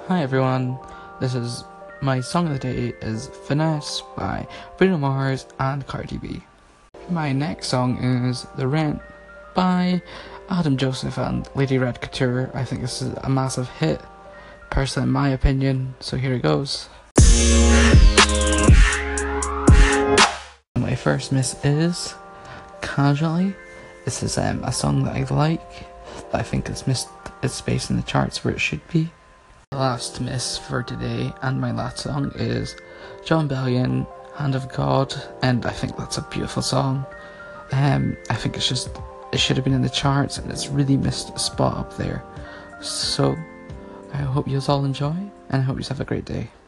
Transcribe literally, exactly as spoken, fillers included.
Hi everyone, this is my song of the day is Finesse by Bruno Mars and Cardi B. My next song is The Rent by Adam Joseph and Lady Red Couture. I think this is a massive hit, personally in my opinion, so here it goes. My first miss is Casually. This is um, a song that I like, but I think it's missed its space in the charts where it should be. The last miss for today and my last song is Jon Bellion, Hand of God, and I think that's a beautiful song. Um, I think it's just, it should have been in the charts and it's really missed a spot up there. So, I hope you all enjoy and I hope you have a great day.